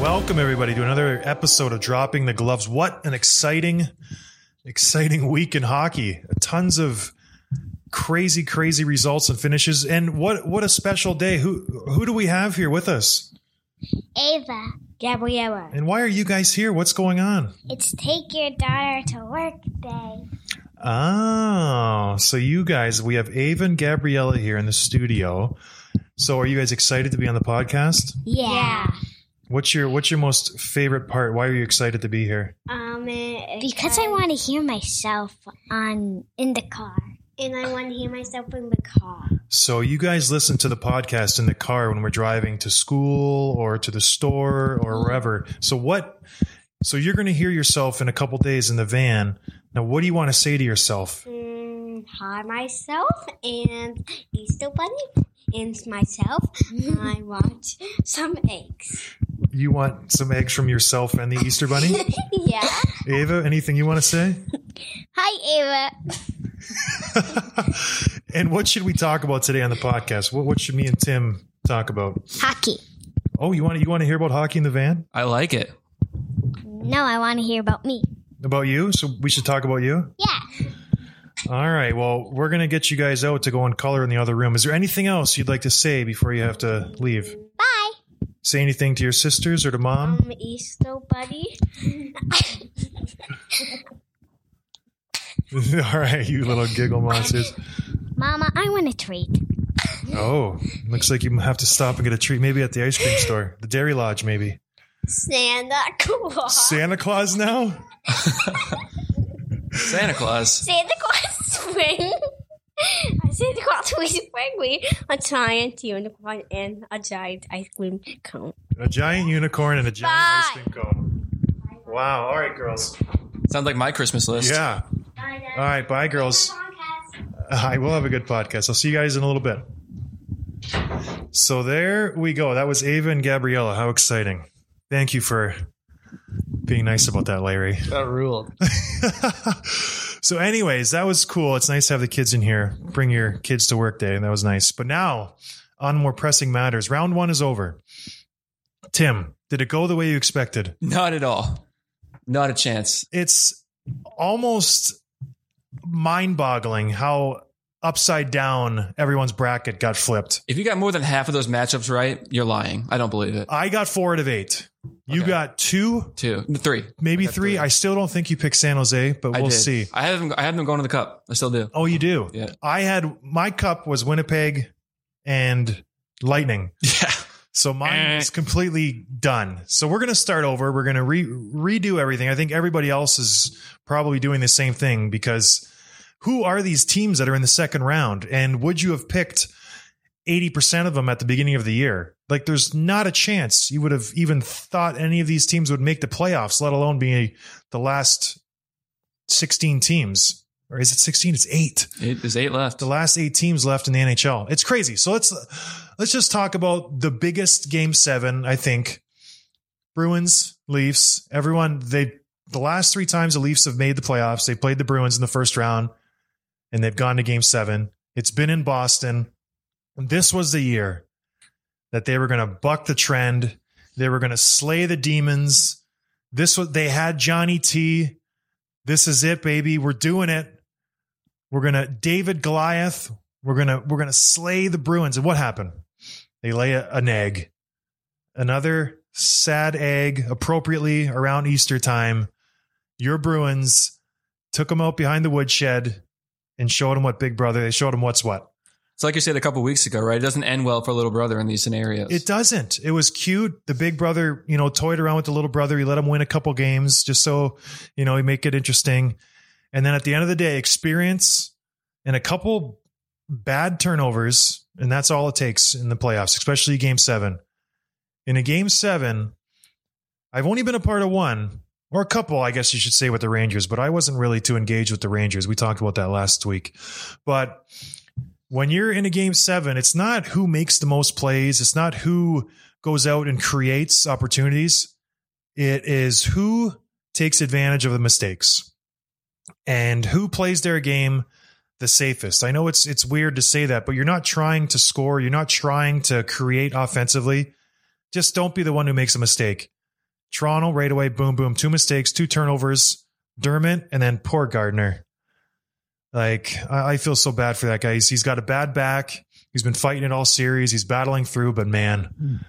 Welcome, everybody, to another episode of Dropping the Gloves. What an exciting week in hockey. Tons of crazy results and finishes. And what a special day. Who do we have here with us? Ava, Gabriella. And why are you guys here? What's going on? It's Take Your Daughter to Work Day. Oh, so you guys, we have Ava and Gabriella here in the studio. So are you guys excited to be on the podcast? Yeah. What's your most favorite part? Why are you excited to be here? Because I want to hear myself in the car. And I want to hear myself in the car. So you guys listen to the podcast in the car when we're driving to school or to the store or wherever. So you're going to hear yourself in a couple days in the van. Now, what do you want to say to yourself? Hi, myself and Easter Bunny. And myself, I want some eggs. You want some eggs from yourself and the Easter Bunny? Yeah. Ava, anything you want to say? Hi, Ava. And what should we talk about today on the podcast? What should me and Tim talk about? Hockey. Oh, you want to hear about hockey in the van? I like it. No, I want to hear about me. About you? So we should talk about you? Yeah. All right. Well, we're going to get you guys out to go and color in the other room. Is there anything else you'd like to say before you have to leave? Bye. Say anything to your sisters or to mom? Easter Bunny. All right, you little giggle monsters. Mama, I want a treat. Oh, looks like you have to stop and get a treat. Maybe at the ice cream store. The Dairy Lodge, maybe. Santa Claus. Santa Claus now? Santa Claus. Santa Claus spring. Santa Claus spring. A giant unicorn and a giant ice cream cone. A giant unicorn and a giant ice cream cone. Wow. All right, girls. Sounds like my Christmas list. Yeah. All right. Bye, girls. I will have a good podcast. I'll see you guys in a little bit. So there we go. That was Ava and Gabriella. How exciting. Thank you for being nice about that, Larry. That ruled. So anyways, that was cool. It's nice to have the kids in here. Bring your kids to work day. And that was nice. But now on more pressing matters. Round 1 is over. Tim, did it go the way you expected? Not at all. Not a chance. It's almost mind-boggling how upside down everyone's bracket got flipped. If you got more than half of those matchups right, you're lying. I don't believe it. I got 4 out of 8. You Okay. got 2? 3. Maybe I got 3. I still don't think you picked San Jose, but we'll see. I had them going to the cup. I still do. Oh, you do? Yeah. My cup was Winnipeg and Lightning. Yeah. So mine is completely done. So we're going to start over. We're going to redo everything. I think everybody else is probably doing the same thing because who are these teams that are in the second round? And would you have picked 80% of them at the beginning of the year? Like there's not a chance you would have even thought any of these teams would make the playoffs, let alone be the last 16 teams. Or is it 16? It's 8. There's 8 left. The last 8 teams left in the NHL. It's crazy. So let's just talk about the biggest game 7, I think. Bruins, Leafs, everyone, the last 3 times the Leafs have made the playoffs, they played the Bruins in the first round and they've gone to game 7. It's been in Boston. This was the year that they were going to buck the trend. They were going to slay the demons. They had Johnny T. This is it, baby. We're doing it. We're going to David Goliath. We're going to slay the Bruins. And what happened? They lay an egg. Another sad egg, appropriately around Easter time. Your Bruins took them out behind the woodshed and showed them what Big Brother. They showed them what's what. It's like you said a couple weeks ago, right? It doesn't end well for little brother in these scenarios. It doesn't. It was cute. The big brother, toyed around with the little brother. He let him win a couple games just so, he make it interesting. And then at the end of the day, experience and a couple bad turnovers. And that's all it takes in the playoffs, especially game 7. In a game 7, I've only been a part of one or a couple, I guess you should say, with the Rangers, but I wasn't really too engaged with the Rangers. We talked about that last week. But when you're in a game 7, it's not who makes the most plays. It's not who goes out and creates opportunities. It is who takes advantage of the mistakes and who plays their game the safest. I know it's weird to say that, but you're not trying to score. You're not trying to create offensively. Just don't be the one who makes a mistake. Toronto right away, boom, boom, 2 mistakes, 2 turnovers, Dermott, and then poor Gardner. Like, I feel so bad for that guy. He's got a bad back. He's been fighting it all series. He's battling through, but man,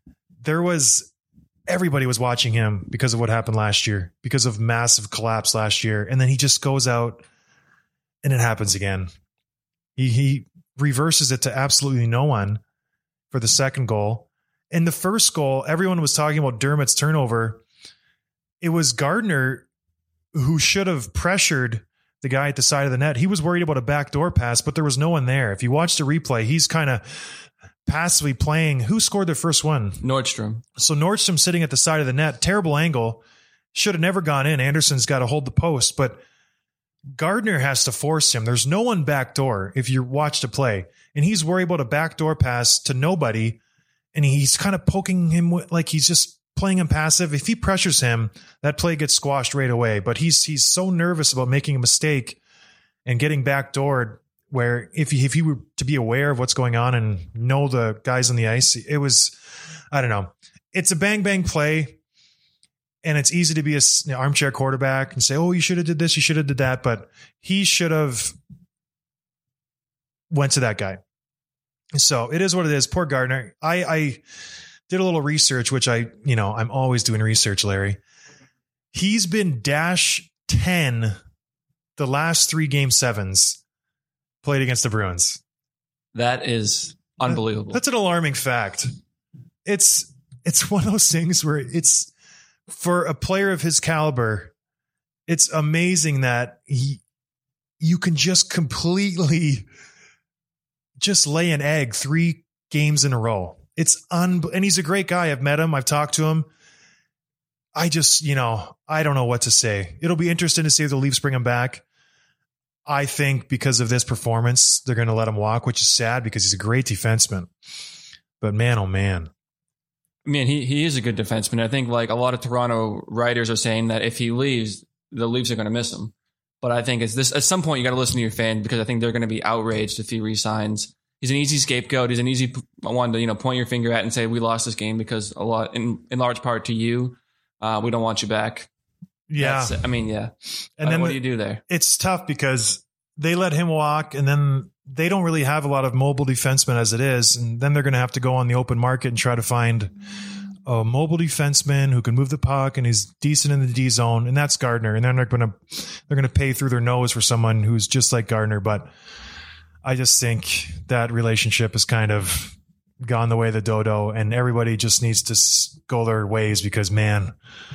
everybody was watching him because of what happened last year, because of massive collapse last year. And then he just goes out and it happens again. He reverses it to absolutely no one for the second goal. And the first goal, everyone was talking about Dermott's turnover. It was Gardner who should have pressured the guy at the side of the net. He was worried about a backdoor pass, but there was no one there. If you watch the replay, he's kind of passively playing. Who scored the first one? Nordstrom. So Nordstrom sitting at the side of the net, terrible angle, should have never gone in. Anderson's got to hold the post, but Gardner has to force him. There's no one backdoor if you watch the play, and he's worried about a backdoor pass to nobody, and he's kind of poking him like he's just playing him passive. If he pressures him, that play gets squashed right away. But he's so nervous about making a mistake and getting backdoored, where if he were to be aware of what's going on and know the guys on the ice, it was, I don't know. It's a bang bang play, and it's easy to be a armchair quarterback and say, "Oh, you should have did this, you should have did that," but he should have went to that guy. So it is what it is. Poor Gardner. I did a little research, which I'm always doing research, Larry. He's been -10 the last 3 Game 7s played against the Bruins. That is unbelievable. That's an alarming fact. It's one of those things where it's, for a player of his caliber, it's amazing that you can just completely just lay an egg 3 games in a row. And he's a great guy. I've met him. I've talked to him. I just, I don't know what to say. It'll be interesting to see if the Leafs bring him back. I think because of this performance, they're going to let him walk, which is sad because he's a great defenseman. But man, oh man. Man, he is a good defenseman. I think like a lot of Toronto writers are saying that if he leaves, the Leafs are going to miss him. But I think at some point you got to listen to your fan, because I think they're going to be outraged if he resigns. He's an easy scapegoat. He's an easy one to point your finger at and say we lost this game because in large part to you. We don't want you back. Yeah. Yeah. And then what do you do there? It's tough because they let him walk, and then they don't really have a lot of mobile defensemen as it is. And then they're going to have to go on the open market and try to find a mobile defenseman who can move the puck and is decent in the D zone. And that's Gardner. And then they're going to pay through their nose for someone who's just like Gardner. But I just think that relationship has kind of gone the way of the dodo, and everybody just needs to go their ways because, man,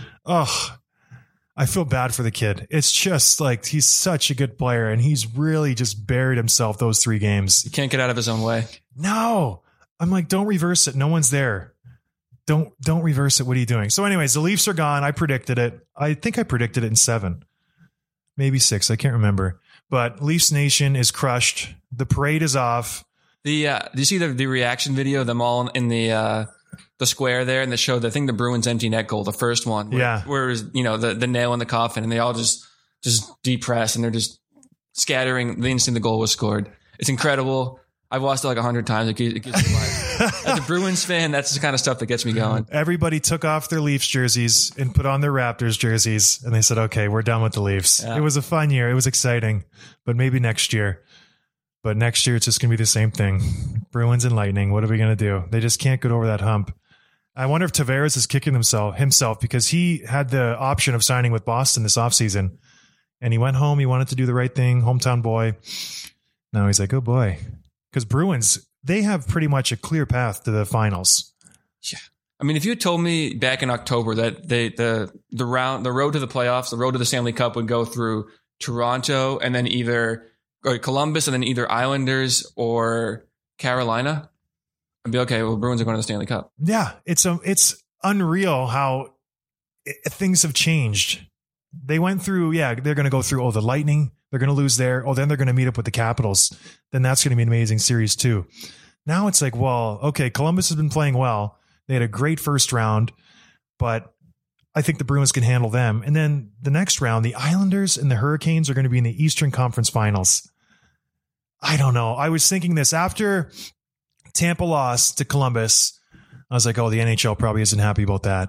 I feel bad for the kid. It's just like he's such a good player, and he's really just buried himself those 3 games. He can't get out of his own way. No, I'm like, don't reverse it. No one's there. Don't reverse it. What are you doing? So anyways, the Leafs are gone. I predicted it. I think I predicted it in 7, maybe 6. I can't remember. But Leafs Nation is crushed. The parade is off. Do you see the reaction video of them all in the square there, and they showed, I think, the Bruins empty net goal, the first one. Where is the nail in the coffin, and they all just depressed, and they're just scattering the instant the goal was scored. It's incredible. I've watched it like 100 times. It gives me life. As a Bruins fan, that's the kind of stuff that gets me going. Everybody took off their Leafs jerseys and put on their Raptors jerseys, and they said, okay, we're done with the Leafs. Yeah. It was a fun year. It was exciting, but maybe next year. But next year, it's just going to be the same thing. Bruins and Lightning. What are we going to do? They just can't get over that hump. I wonder if Tavares is kicking himself because he had the option of signing with Boston this offseason, and he went home. He wanted to do the right thing. Hometown boy. Now he's like, oh boy. Because Bruins, they have pretty much a clear path to the finals. Yeah. I mean, if you had told me back in October that the road to the playoffs, the road to the Stanley Cup would go through Toronto and then either Columbus and then either Islanders or Carolina, I'd be okay. Well, Bruins are going to the Stanley Cup. Yeah, it's unreal how things have changed. They went through, they're going to go through, the Lightning, they're going to lose there. Then they're going to meet up with the Capitals. Then that's going to be an amazing series too. Now it's like, well, okay, Columbus has been playing well. They had a great first round, but I think the Bruins can handle them. And then the next round, the Islanders and the Hurricanes are going to be in the Eastern Conference Finals. I don't know. I was thinking this after Tampa lost to Columbus. I was like, the NHL probably isn't happy about that.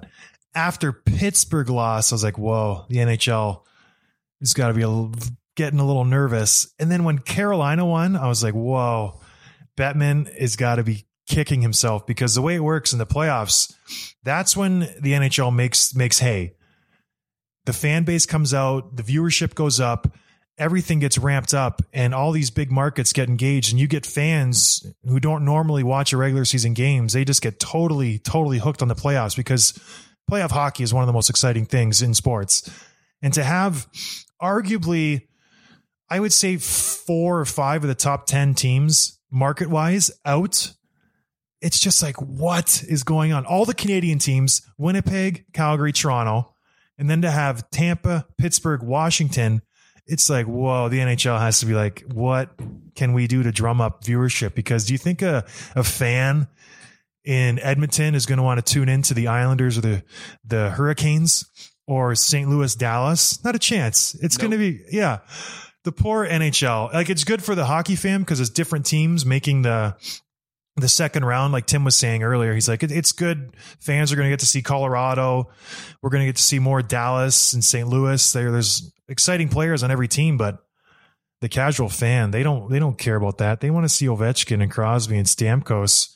after Pittsburgh lost, I was like, whoa, the NHL has got to be getting a little nervous. And then when Carolina won, I was like, whoa, Bettman has got to be kicking himself, because the way it works in the playoffs, that's when the NHL makes hay. The fan base comes out, the viewership goes up, everything gets ramped up, and all these big markets get engaged, and you get fans who don't normally watch a regular season games. They just get totally hooked on the playoffs, because playoff hockey is one of the most exciting things in sports. And to have arguably, I would say 4 or 5 of the top 10 teams market wise out, it's just like, what is going on? All the Canadian teams, Winnipeg, Calgary, Toronto, and then to have Tampa, Pittsburgh, Washington, it's like, whoa, the NHL has to be like, what can we do to drum up viewership? Because do you think a fan in Edmonton is going to want to tune into the Islanders or the Hurricanes or St. Louis, Dallas? Not a chance. It's going to be, the poor NHL. Like, it's good for the hockey fan because it's different teams making the second round. Like Tim was saying earlier, he's like, it's good. Fans are going to get to see Colorado. We're going to get to see more Dallas and St. Louis. There's exciting players on every team, but the casual fan, they don't care about that. They want to see Ovechkin and Crosby and Stamkos.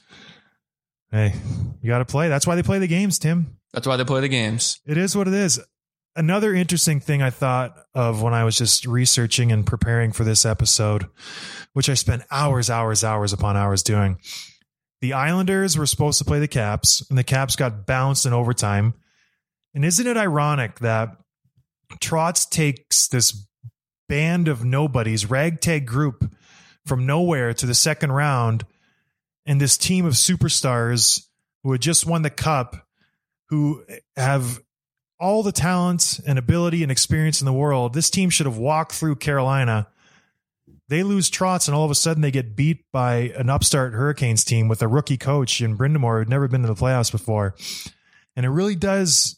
Hey, you got to play. That's why they play the games, Tim. That's why they play the games. It is what it is. Another interesting thing I thought of when I was just researching and preparing for this episode, which I spent hours upon hours doing. The Islanders were supposed to play the Caps, and the Caps got bounced in overtime. And isn't it ironic that Trotz takes this band of nobodies, ragtag group from nowhere to the second round, and this team of superstars who had just won the Cup, who have all the talent and ability and experience in the world. This team should have walked through Carolina. They lose Trotz, and all of a sudden they get beat by an upstart Hurricanes team with a rookie coach in Brind'Amour who'd never been to the playoffs before. And it really does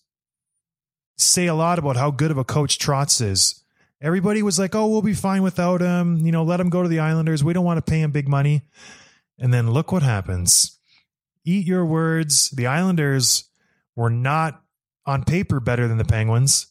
say a lot about how good of a coach Trotz is. Everybody was like, oh, we'll be fine without him. Let him go to the Islanders. We don't want to pay him big money. And then look what happens. Eat your words. The Islanders were not on paper better than the Penguins.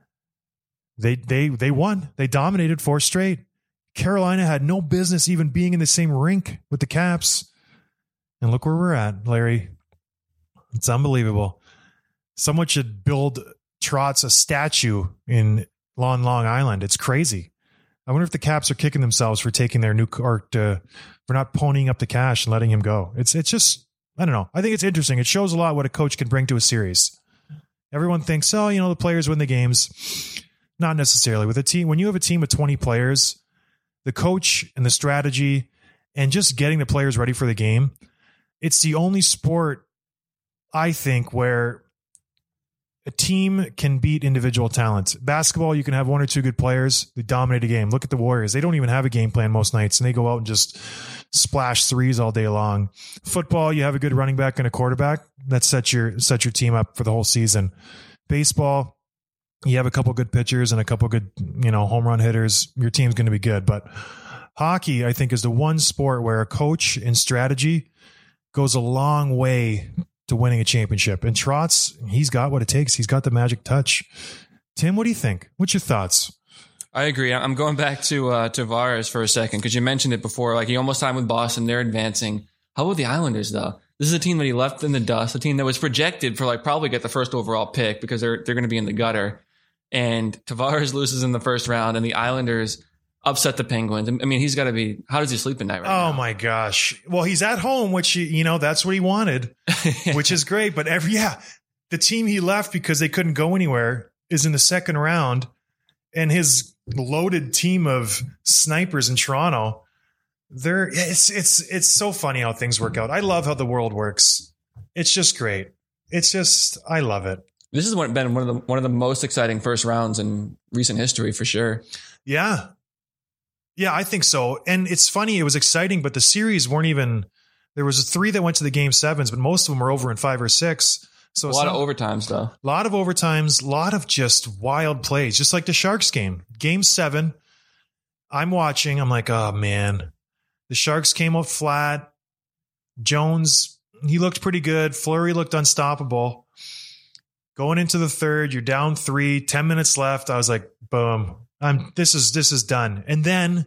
They won. They dominated 4 straight. Carolina had no business even being in the same rink with the Caps. And look where we're at, Larry. It's unbelievable. Someone should build Trotz a statue in Long Island. It's crazy. I wonder if the Caps are kicking themselves for taking their new for not ponying up the cash and letting him go. It's just, I don't know. I think it's interesting. It shows a lot what a coach can bring to a series. Everyone thinks, the players win the games. Not necessarily. With a team, when you have a team of 20 players, the coach and the strategy and just getting the players ready for the game, it's the only sport, I think, where a team can beat individual talent. Basketball, you can have 1 or 2 good players. They dominate a game. Look at the Warriors. They don't even have a game plan most nights, and they go out and just splash threes all day long. Football, you have a good running back and a quarterback. That sets your team up for the whole season. Baseball, you have a couple good pitchers and a couple good, home run hitters. Your team's going to be good. But hockey, I think, is the one sport where a coach and strategy goes a long way to winning a championship. And Trotz, he's got what it takes. He's got the magic touch. Tim, what do you think? What's your thoughts? I agree. I'm going back to Tavares for a second, because you mentioned it before. Like, he almost signed with Boston. They're advancing. How about the Islanders, though? This is a team that he left in the dust, a team that was projected for probably get the first overall pick because they're going to be in the gutter. And Tavares loses in the first round, and the Islanders upset the Penguins. I mean, he's got to be, how does he sleep at night right now? Oh my gosh. Well, he's at home, which, that's what he wanted, which is great. But the team he left because they couldn't go anywhere is in the second round, and his loaded team of snipers in Toronto, it's so funny how things work out. I love how the world works. It's just great. I love it. This has been one of the most exciting first rounds in recent history, for sure. Yeah. Yeah, I think so. And it's funny, it was exciting, but the series weren't even, there was 3 that went to the game 7s, but most of them were over in 5 or 6. So a lot of overtimes, though. A lot of overtimes, a lot of just wild plays, just like the Sharks game. Game 7, I'm watching, I'm like, oh man, the Sharks came up flat. Jones, he looked pretty good. Fleury looked unstoppable. Going into the third, you're down 3, 10 minutes left. I was like, boom, this is done. And then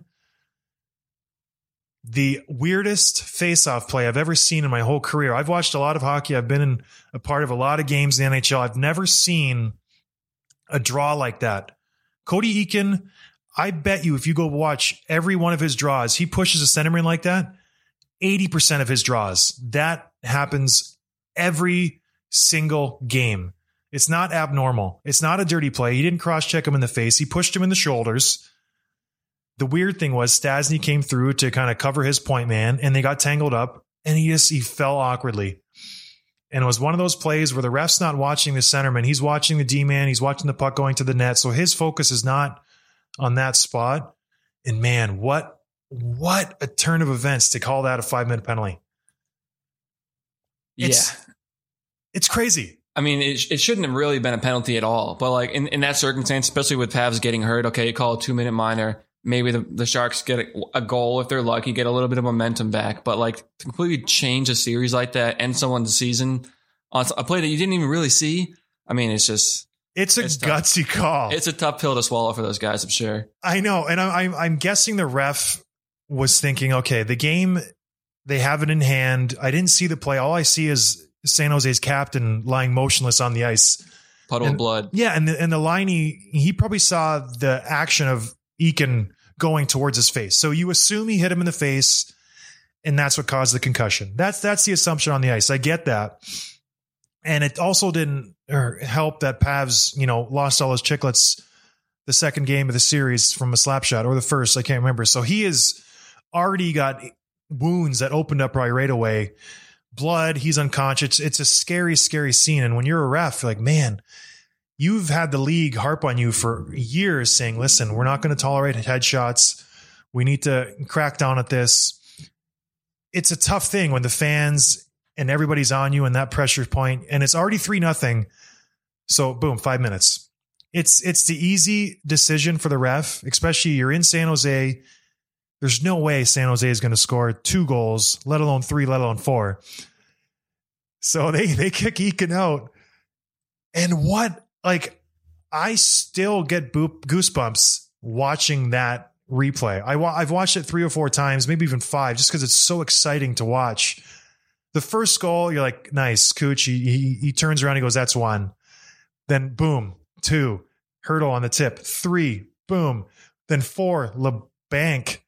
the weirdest face-off play I've ever seen in my whole career. I've watched a lot of hockey. I've been a part of a lot of games in the NHL. I've never seen a draw like that. Cody Eakin, I bet you if you go watch every one of his draws, he pushes a centerman like that. 80% of his draws, that happens every single game. It's not abnormal. It's not a dirty play. He didn't cross-check him in the face. He pushed him in the shoulders. The weird thing was Stastny came through to kind of cover his point man, and they got tangled up, and he fell awkwardly. And it was one of those plays where the ref's not watching the centerman. He's watching the D-man. He's watching the puck going to the net. So his focus is not on that spot. And man, what a turn of events to call that a 5-minute penalty. It's crazy. I mean, it shouldn't have really been a penalty at all. But like in that circumstance, especially with Pavs getting hurt, okay, you call a 2-minute minor. Maybe the Sharks get a goal if they're lucky, get a little bit of momentum back. But like to completely change a series like that, end someone's season on a play that you didn't even really see. I mean, it's a gutsy call. It's a tough pill to swallow for those guys, I'm sure. I know, and I'm guessing the ref was thinking, okay, the game, they have it in hand. I didn't see the play. All I see is San Jose's captain lying motionless on the ice. Puddle of blood. Yeah, and the line, he probably saw the action of Eakin going towards his face. So you assume he hit him in the face, and that's what caused the concussion. That's the assumption on the ice. I get that. And it also didn't help that Pavs, lost all his chicklets the second game of the series from a slap shot, or the first, I can't remember. So he has already got wounds that opened up right away. Blood, he's unconscious. It's a scary, scary scene. And when you're a ref, you're like, man, you've had the league harp on you for years saying, listen, we're not going to tolerate headshots. We need to crack down at this. It's a tough thing when the fans and everybody's on you and that pressure point, and it's already 3-0. So boom, 5 minutes. It's the easy decision for the ref, especially you're in San Jose. There's no way San Jose is going to score 2 goals, let alone 3, let alone 4. So they kick Eakin out. And I still get goosebumps watching that replay. I've watched it 3 or 4 times, maybe even 5, just because it's so exciting to watch. The first goal, you're like, nice, Cooch. He turns around, he goes, that's 1. Then boom, 2, Hurdle on the tip, 3, boom. Then 4, LeBanc,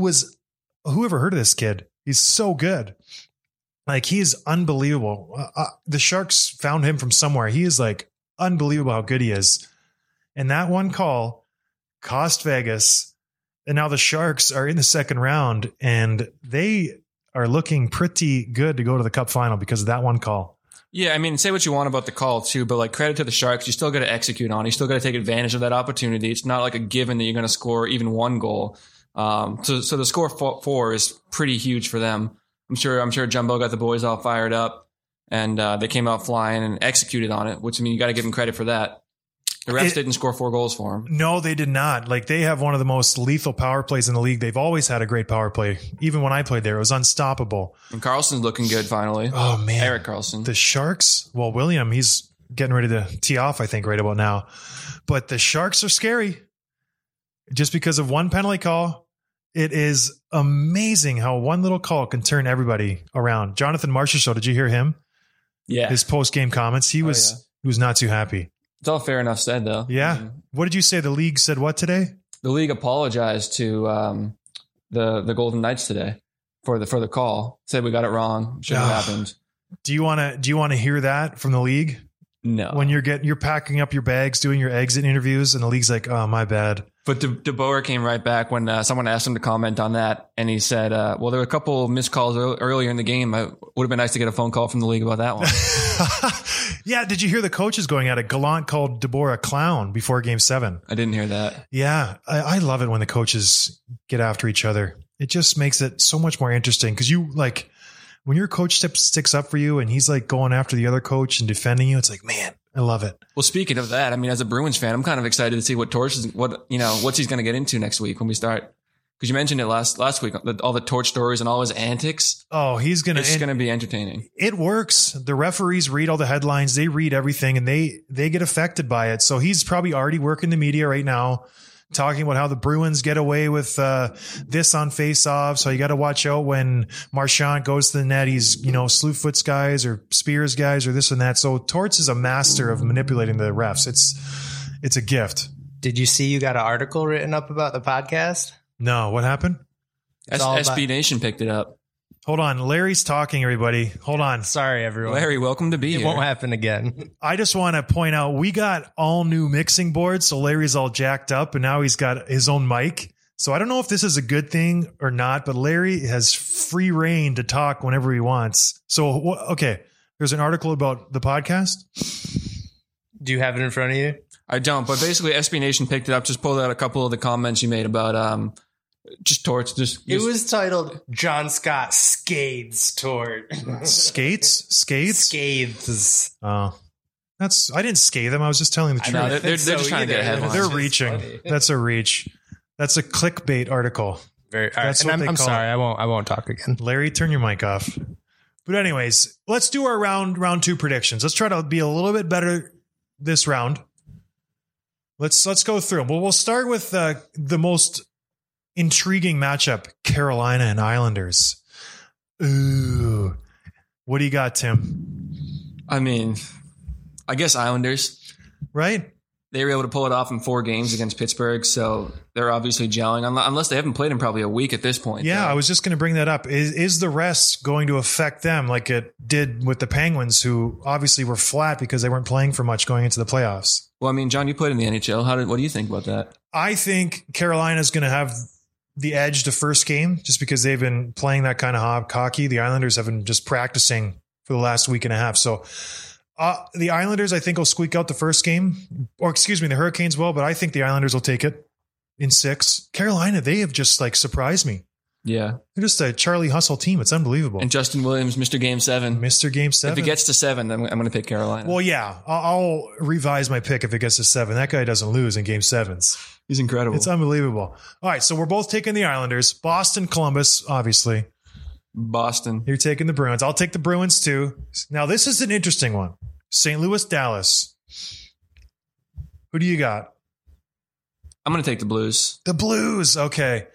who ever heard of this kid? He's so good. Like, he's unbelievable. The Sharks found him from somewhere. He is like unbelievable how good he is. And that one call cost Vegas. And now the Sharks are in the second round, and they are looking pretty good to go to the Cup final because of that one call. Yeah, I mean, say what you want about the call too, but like, credit to the Sharks, you still got to execute on it. You still got to take advantage of that opportunity. It's not like a given that you're going to score even 1 goal. So the score 4 is pretty huge for them. I'm sure Jumbo got the boys all fired up, and they came out flying and executed on it, which, I mean, you got to give them credit for that. The refs didn't score 4 goals for them. No, they did not. Like, they have one of the most lethal power plays in the league. They've always had a great power play. Even when I played there, it was unstoppable. And Karlsson's looking good finally. Oh, man. Erik Karlsson. The Sharks, well, William, he's getting ready to tee off, I think, right about now. But the Sharks are scary. Just because of one penalty call, it is amazing how one little call can turn everybody around. Jonathan Marchessault, did you hear him? Yeah. His post-game comments, he was not too happy. It's all fair enough said, though. Yeah. I mean, what did you say? The league said what today? The league apologized to the Golden Knights today for the call. Said we got it wrong. Shouldn't have happened. Do you want to hear that from the league? No. When you're packing up your bags, doing your exit interviews, and the league's like, "Oh, my bad." But De Boer came right back when someone asked him to comment on that, and he said, "Well, there were a couple missed calls earlier in the game. It would have been nice to get a phone call from the league about that one." Yeah, did you hear the coaches going at it? Gallant called De Boer a clown before Game 7. I didn't hear that. Yeah, I love it when the coaches get after each other. It just makes it so much more interesting because you like when your coach sticks up for you and he's like going after the other coach and defending you. It's like, man, I love it. Well, speaking of that, I mean, as a Bruins fan, I'm kind of excited to see what he's going to get into next week when we start Because you mentioned it last week, all the torch stories and all his antics. Oh, it's going to be entertaining. It works. The referees read all the headlines. They read everything and they get affected by it. So he's probably already working the media right now, talking about how the Bruins get away with this on face-off. So you got to watch out when Marchand goes to the net. He's, Slewfoot's guys or Spears guys or this and that. So Torts is a master of manipulating the refs. It's a gift. Did you see you got an article written up about the podcast? No, what happened? SB Nation picked it up. Hold on. Larry's talking, everybody. Hold on. Sorry, everyone. Larry, welcome to be here. It won't happen again. I just want to point out, we got all new mixing boards. So Larry's all jacked up and now he's got his own mic. So I don't know if this is a good thing or not, but Larry has free reign to talk whenever he wants. So, okay. There's an article about the podcast. Do you have it in front of you? I don't, but basically SB Nation picked it up, just pulled out a couple of the comments you made about just Torts. It was titled John Scott Scathes Tort. Skates? Scathes. Oh. I didn't scathe them. I was just telling the truth. Know, they're just trying to get headlines. They're reaching. Funny. That's a reach. That's a clickbait article. That's what I'm sorry. I won't talk again. Larry, turn your mic off. But anyways, let's do our round 2 predictions. Let's try to be a little bit better this round. Let's go through them. Well, we'll start with the most intriguing matchup, Carolina and Islanders. Ooh. What do you got, Tim? I mean, I guess Islanders. Right? They were able to pull it off in 4 games against Pittsburgh, so they're obviously gelling, unless they haven't played in probably a week at this point. Yeah, I was just going to bring that up. Is the rest going to affect them like it did with the Penguins, who obviously were flat because they weren't playing for much going into the playoffs? Well, I mean, John, you played in the NHL. What do you think about that? I think Carolina's going to have the edge the first game just because they've been playing that kind of hockey. The Islanders have been just practicing for the last week and a half. So the Islanders, I think, will squeak out the first game. Or excuse me, the Hurricanes will, but I think the Islanders will take it in 6. Carolina, they have just surprised me. Yeah. They're just a Charlie Hustle team. It's unbelievable. And Justin Williams, Mr. Game 7. Mr. Game 7. If it gets to 7, then I'm going to pick Carolina. Well, yeah. I'll revise my pick if it gets to 7. That guy doesn't lose in Game 7s. He's incredible. It's unbelievable. All right, so we're both taking the Islanders. Boston, Columbus, obviously. Boston. You're taking the Bruins. I'll take the Bruins, too. Now, this is an interesting one. St. Louis, Dallas. Who do you got? I'm going to take the Blues. The Blues. Okay.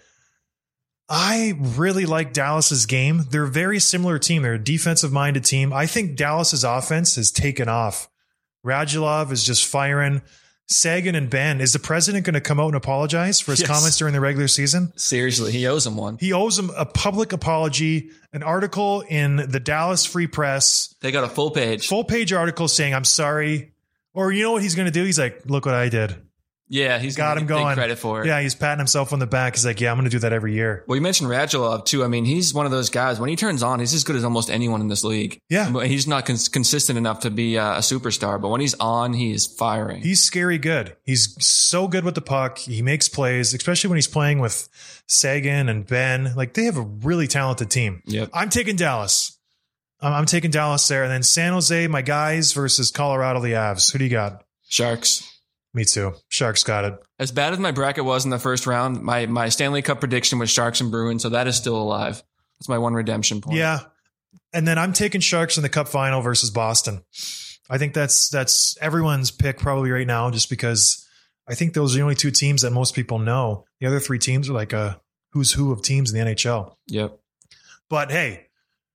I really like Dallas's game. They're a very similar team. They're a defensive-minded team. I think Dallas's offense has taken off. Radulov is just firing. Sagan and Ben. Is the president going to come out and apologize for his comments during the regular season? Seriously, he owes him one. He owes him a public apology, an article in the Dallas Free Press. They got a full page article saying, I'm sorry. Or you know what he's going to do? He's like, look what I did. Yeah, he's got him going. Credit for it. Yeah, he's patting himself on the back. He's like, yeah, I'm going to do that every year. Well, you mentioned Radulov too. I mean, he's one of those guys. When he turns on, he's as good as almost anyone in this league. Yeah, but he's not consistent enough to be a superstar. But when he's on, he is firing. He's scary good. He's so good with the puck. He makes plays, especially when he's playing with Sagan and Ben. Like they have a really talented team. Yep. I'm taking Dallas. I'm taking Dallas there, and then San Jose, my guys versus Colorado, the Avs. Who do you got? Sharks. Me too. Sharks got it. As bad as my bracket was in the first round, my Stanley Cup prediction was Sharks and Bruins, so that is still alive. That's my one redemption point. Yeah. And then I'm taking Sharks in the Cup final versus Boston. I think that's everyone's pick probably right now, just because I think those are the only 2 teams that most people know. The other 3 teams are like a who's who of teams in the NHL. Yep. But hey,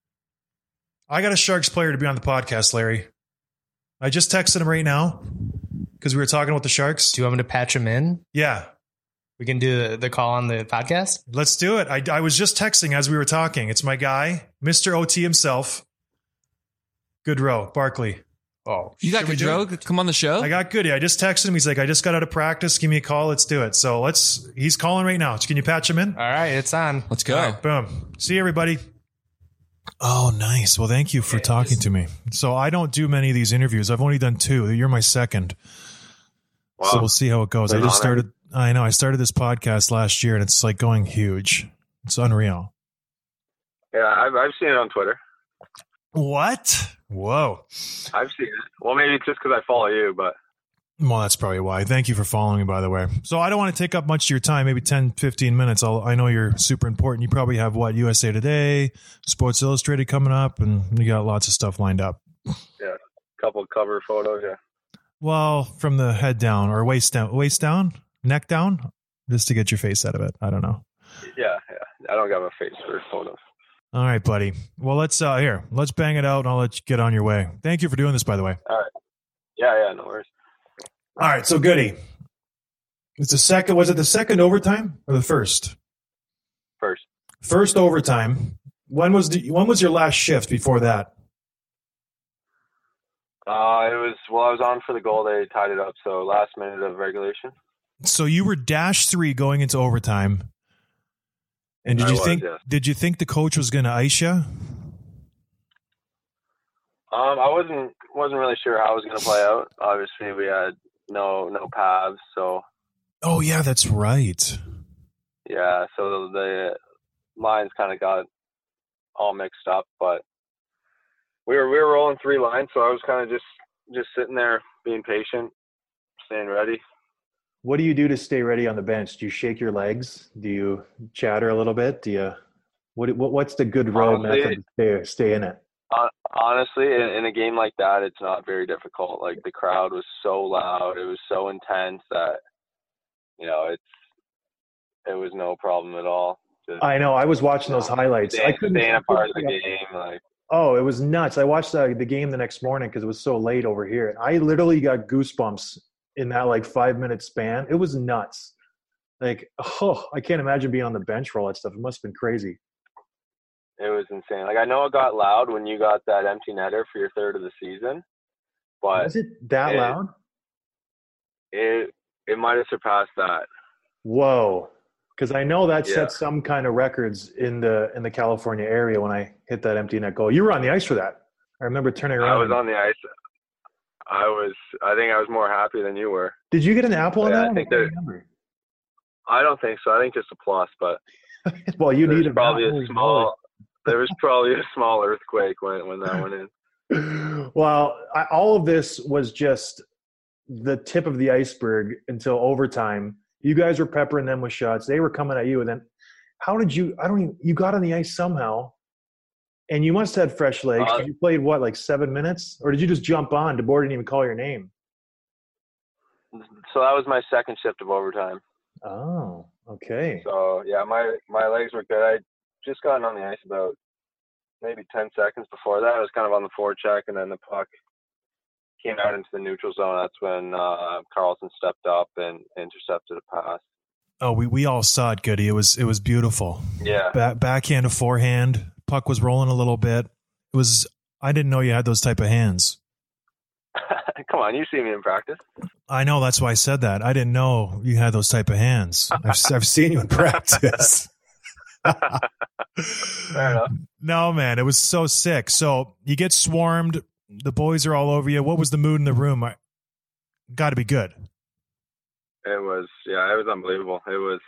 I got a Sharks player to be on the podcast, Larry. I just texted him right now because we were talking about the Sharks. Do you want me to patch him in? Yeah. We can do the call on the podcast? Let's do it. I was just texting as we were talking. It's my guy, Mr. OT himself. Goodrow, Barkley. Oh, you got Goodrow? Come on the show? I got Goody. I just texted him. He's like, I just got out of practice. Give me a call. Let's do it. So he's calling right now. Can you patch him in? All right, it's on. Let's go. Right, boom. See you, everybody. Oh, nice. Well, thank you for talking to me. So I don't do many of these interviews. I've only done 2. You're my second. Wow. So we'll see how it goes. I started this podcast last year and it's like going huge. It's unreal. Yeah, I've seen it on Twitter. What? Whoa. I've seen it. Well, maybe it's just because I follow you, but Well, that's probably why. Thank you for following me, by the way. So I don't want to take up much of your time, maybe 10, 15 minutes. I know you're super important. You probably have, USA Today, Sports Illustrated coming up, and you got lots of stuff lined up. Yeah, a couple of cover photos, yeah. Well, from the head down or waist down, neck down, just to get your face out of it. I don't know. Yeah. I don't got my face for photos. All right, buddy. Well, let's bang it out, and I'll let you get on your way. Thank you for doing this, by the way. All right. Yeah, no worries. All right, so Goody. Was it the second overtime or the first? First overtime. When was your last shift before that? I was on for the goal. They tied it up, so last minute of regulation. So you were -3 going into overtime. And did you think the coach was going to ice you? I wasn't really sure how it was going to play out. Obviously, we had no Pavs, so. Oh yeah, that's right. Yeah, so the lines kind of got all mixed up, but we were rolling 3 lines, so I was kind of just sitting there being patient, staying ready. What do you do to stay ready on the bench? Do you shake your legs? Do you chatter a little bit? What's the good road method to stay in it? Honestly, in a game like that, it's not very difficult. Like, the crowd was so loud, it was so intense that, it was no problem at all. I know. I was watching those highlights. I couldn't stay in a part of the game. Like, oh, it was nuts. I watched the game the next morning because it was so late over here. And I literally got goosebumps in that 5-minute span. It was nuts. Like, I can't imagine being on the bench for all that stuff. It must have been crazy. It was insane. Like, I know it got loud when you got that empty netter for your third of the season, but was it that loud? It might have surpassed that. Whoa. Because I know that set some kind of records in the California area when I hit that empty net goal. You were on the ice for that. I remember turning around. I was on the ice. I think I was more happy than you were. Did you get an apple on that? I don't think so. I think just a plus, but well, you need there was probably a small earthquake when that went in. Well, all of this was just the tip of the iceberg until overtime. You guys were peppering them with shots. They were coming at you. And then you got on the ice somehow, and you must have had fresh legs. You played, 7 minutes? Or did you just jump on? DeBoer didn't even call your name. So that was my second shift of overtime. Oh, okay. So, yeah, my legs were good. I just gotten on the ice about maybe 10 seconds before that. I was kind of on the forecheck, and then the puck came out into the neutral zone. That's when Carlson stepped up and intercepted a pass. Oh, we all saw it, Goody. It was beautiful. Yeah. Backhand to forehand. Puck was rolling a little bit. I didn't know you had those type of hands. Come on, you see me in practice. I know, that's why I said that. I didn't know you had those type of hands. I've seen you in practice. Fair enough. No, man, it was so sick. So you get swarmed. The boys are all over you. What was the mood in the room? Got to be good. It was unbelievable. It was,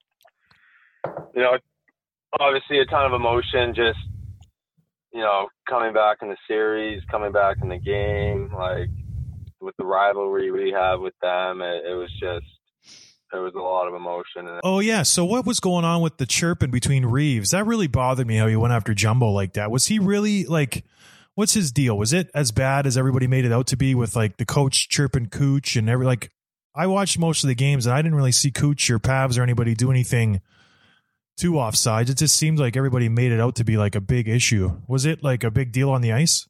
obviously a ton of emotion, just, coming back in the series, coming back in the game, like with the rivalry we have with them. It was there was a lot of emotion. Oh, yeah. So what was going on with the chirping between Reeves? That really bothered me how he went after Jumbo like that. Was he really what's his deal? Was it as bad as everybody made it out to be with the coach chirping Cooch and I watched most of the games and I didn't really see Cooch or Pavs or anybody do anything too offsides. It just seemed like everybody made it out to be a big issue. Was it a big deal on the ice?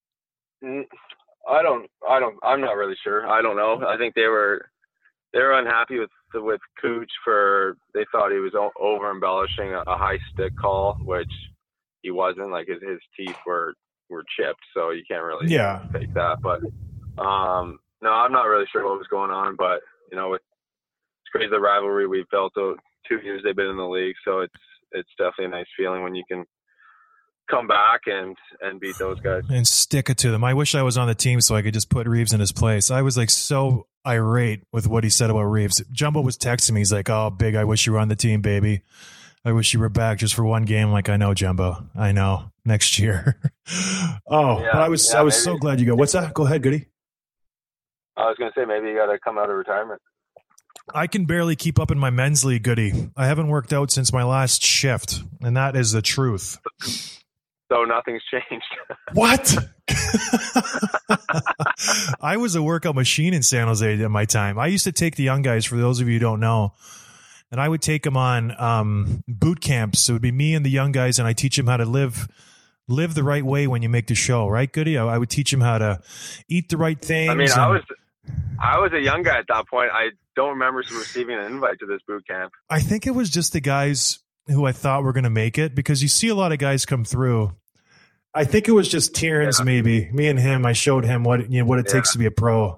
I'm not really sure. I don't know. I think they were unhappy with Cooch they thought he was over embellishing a high stick call, which he wasn't. His teeth were chipped, so you can't really fake that. But no, I'm not really sure what was going on. But it's crazy the rivalry we've built. 2 years they've been in the league, so it's definitely a nice feeling when you can come back and beat those guys and stick it to them. I wish I was on the team so I could just put Reeves in his place. I was so irate with what he said about Reeves. Jumbo was texting me. He's like, "Oh, Big, I wish you were on the team, baby. I wish you were back just for one game." I know, Jumbo. I know. Next year. But I was so glad you go. What's that? Go ahead, Goody. I was going to say, maybe you got to come out of retirement. I can barely keep up in my men's league, Goody. I haven't worked out since my last shift, and that is the truth. So nothing's changed. What? I was a workout machine in San Jose at my time. I used to take the young guys, for those of you who don't know, and I would take them on boot camps. So it would be me and the young guys, and I teach them how to live the right way when you make the show, right, Goody? I would teach them how to eat the right things. I mean, I was a young guy at that point. I don't remember receiving an invite to this boot camp. I think it was just the guys who I thought were going to make it, because you see a lot of guys come through. I think it was just Tierns, maybe. Me and him, I showed him what it takes to be a pro.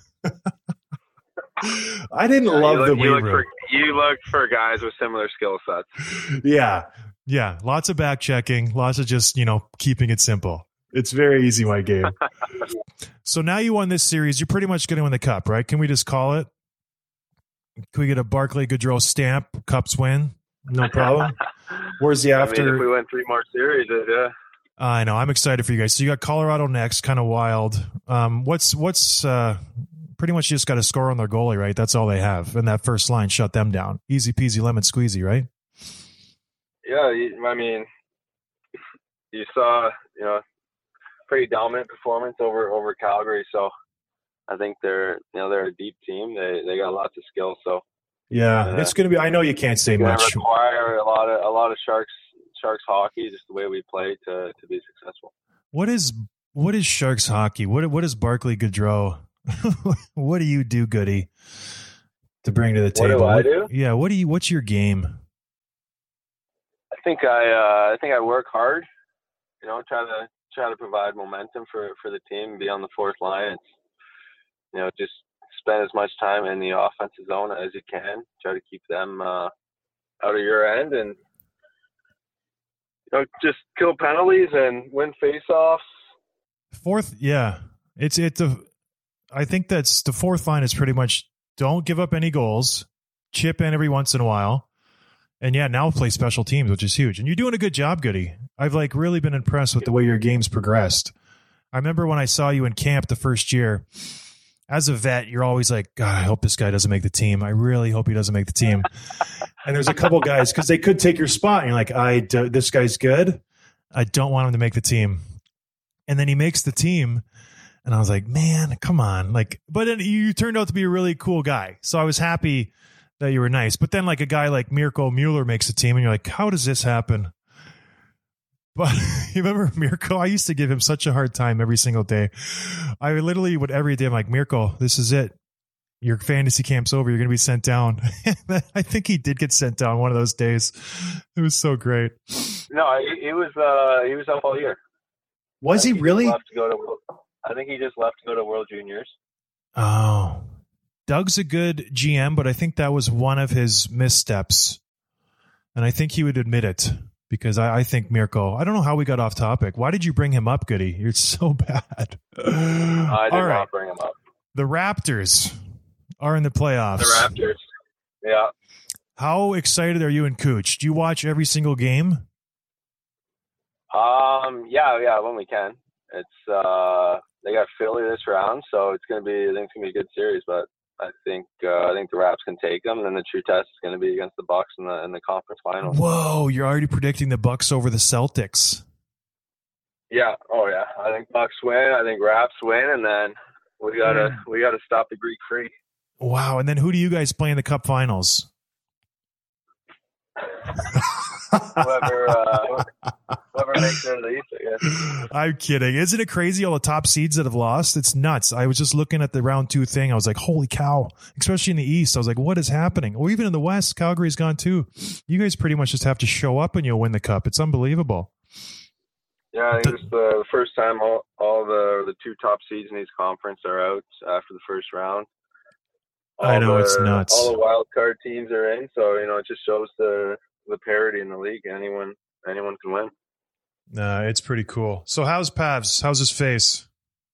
I didn't love the weight room. You look for guys with similar skill sets. Yeah. Yeah. Lots of back checking, lots of just, keeping it simple. It's very easy, my game. So now you won this series. You're pretty much going to win the cup, right? Can we just call it? Can we get a Barclay Goodrow stamp? Cups win? No problem. Where's the after? I mean, if we win 3 more series, yeah. I know. I'm excited for you guys. So you got Colorado next, kind of wild. What's pretty much you just got to score on their goalie, right? That's all they have. And that first line shut them down. Easy peasy lemon squeezy, right? Yeah, I mean, you saw, pretty dominant performance over Calgary. So I think they're a deep team. They got lots of skill. So yeah, it's going to be. I know you can't say much. Require a lot of Sharks hockey, just the way we play to be successful. What is Sharks hockey? What is Barclay Goodrow? What do you do, Goody, to bring to the table? What do I do? Yeah, what's your game? I think I work hard. Try to provide momentum for the team, be on the fourth line. It's, just spend as much time in the offensive zone as you can. Try to keep them out of your end, and just kill penalties and win faceoffs. Fourth, yeah, I think that's the fourth line is pretty much don't give up any goals, chip in every once in a while, and now play special teams, which is huge. And you're doing a good job, Goody. I've really been impressed with the way your game's progressed. I remember when I saw you in camp the first year. As a vet, you're always like, God, I hope this guy doesn't make the team. I really hope he doesn't make the team. And there's a couple guys, because they could take your spot. And you're like, this guy's good. I don't want him to make the team. And then he makes the team. And I was like, man, come on. But then you turned out to be a really cool guy. So I was happy that you were nice. But then a guy like Mirko Mueller makes the team. And you're like, how does this happen? But you remember Mirko? I used to give him such a hard time every single day. I literally would every day. I'm like, Mirko, this is it. Your fantasy camp's over. You're going to be sent down. I think he did get sent down one of those days. It was so great. No, he was up all year. Was he really? I think he just left to go to World Juniors. Oh, Doug's a good GM, but I think that was one of his missteps, and I think he would admit it. Because I think Mirko, I don't know how we got off topic. Why did you bring him up, Goody? You're so bad. I did not bring him up. The Raptors are in the playoffs. The Raptors, yeah. How excited are you and Cooch? Do you watch every single game? Yeah, when we can. It's they got Philly this round, so I think it's gonna be a good series. But I think the Raps can take them, and then the true test is going to be against the Bucks in the conference final. Whoa, you're already predicting the Bucks over the Celtics. Yeah, oh yeah. I think Bucks win. I think Raps win, and then we gotta stop the Greek Freak. Wow, and then who do you guys play in the Cup Finals? whoever makes it to the East, I guess. I'm kidding. Isn't it crazy all the top seeds that have lost? It's nuts. I was just looking at the round 2 thing. I was like, holy cow. Especially in the East. I was like, what is happening? Or even in the West, Calgary's gone too. You guys pretty much just have to show up and you'll win the Cup. It's unbelievable. Yeah, I think it's the first time all the 2 top seeds in each conference are out after the first round. I know, it's nuts. All the wild card teams are in, so it just shows the parity in the league. Anyone can win. It's pretty cool. So how's Pavs? How's his face?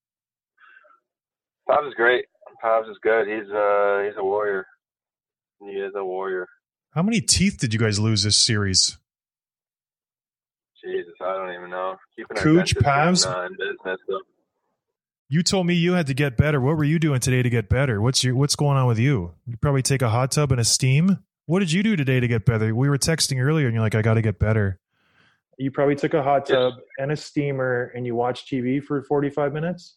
Pavs is great. Pavs is good. He's a warrior. He is a warrior. How many teeth did you guys lose this series? Jesus, I don't even know. Keeping Cooch, Pavs? in business, though. You told me you had to get better. What were you doing today to get better? What's going on with you? You probably take a hot tub and a steam. What did you do today to get better? We were texting earlier and you're like, I got to get better. You probably took a hot tub and a steamer and you watched TV for 45 minutes?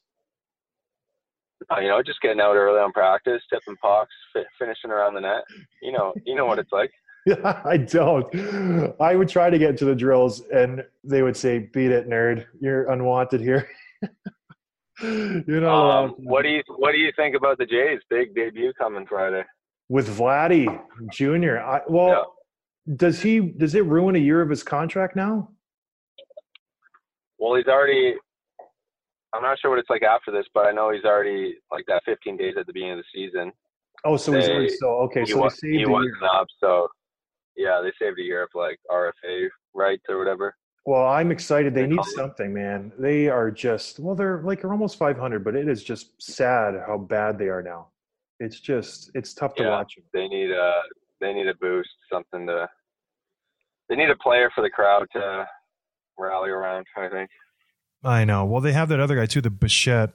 Just getting out early on practice, tipping pucks, finishing around the net. You know what it's like. I don't. I would try to get into the drills and they would say, beat it, nerd. You're unwanted here. What do you think about the Jays' big debut coming Friday with Vladdy Jr.? Does it ruin a year of his contract now? Well, he's already. I'm not sure what it's like after this, but I know he's already like that 15 days at the beginning of the season. Oh, so he's already okay. So he wasn't up, so yeah, they saved a year of like RFA rights or whatever. Well, I'm excited. They need something, man. They are they're almost 500, but it is just sad how bad they are now. It's tough to watch them. They need a boost, they need a player for the crowd to rally around, I think. I know. Well, they have that other guy too, the Bichette.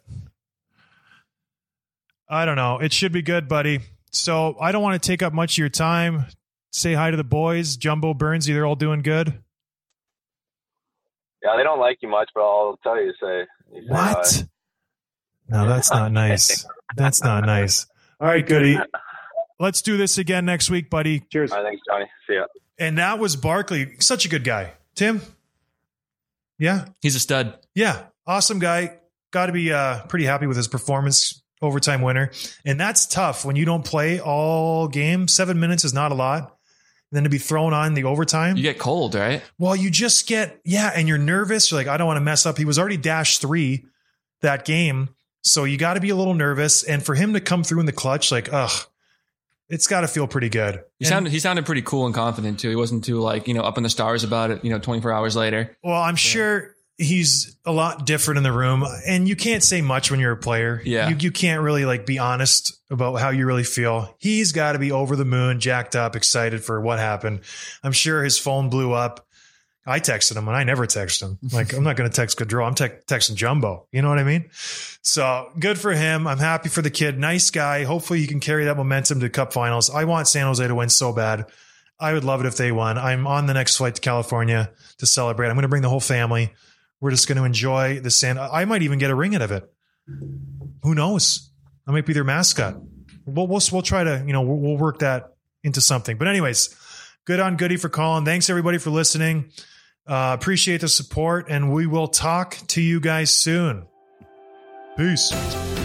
I don't know. It should be good, buddy. So I don't want to take up much of your time. Say hi to the boys. Jumbo, Burnsy, they're all doing good. Yeah, they don't like you much, but I'll tell you, say what? No, that's not nice. That's not nice. All right, Goody. Let's do this again next week, buddy. Cheers. All right, thanks, Johnny. See ya. And that was Barkley. Such a good guy. Tim? Yeah? He's a stud. Yeah. Awesome guy. Got to be pretty happy with his performance. Overtime winner. And that's tough when you don't play all game. 7 minutes is not a lot. And then to be thrown on the overtime. You get cold, right? Well, you just get, and you're nervous. You're like, I don't want to mess up. He was already -3 that game. So you got to be a little nervous. And for him to come through in the clutch, it's got to feel pretty good. He sounded pretty cool and confident too. He wasn't too up in the stars about it, 24 hours later. Well, I'm sure he's a lot different in the room, and you can't say much when you're a player. Yeah. You can't really be honest about how you really feel. He's got to be over the moon, jacked up, excited for what happened. I'm sure his phone blew up. I texted him, and I never text him. I'm not going to text Gaudreau. I'm texting Jumbo. You know what I mean? So good for him. I'm happy for the kid. Nice guy. Hopefully he can carry that momentum to Cup Finals. I want San Jose to win so bad. I would love it if they won. I'm on the next flight to California to celebrate. I'm going to bring the whole family. We're just going to enjoy the sand. I might even get a ring out of it. Who knows? I might be their mascot. We'll try to, we'll work that into something. But anyways, good on Goody for calling. Thanks everybody for listening. Appreciate the support, and we will talk to you guys soon. Peace.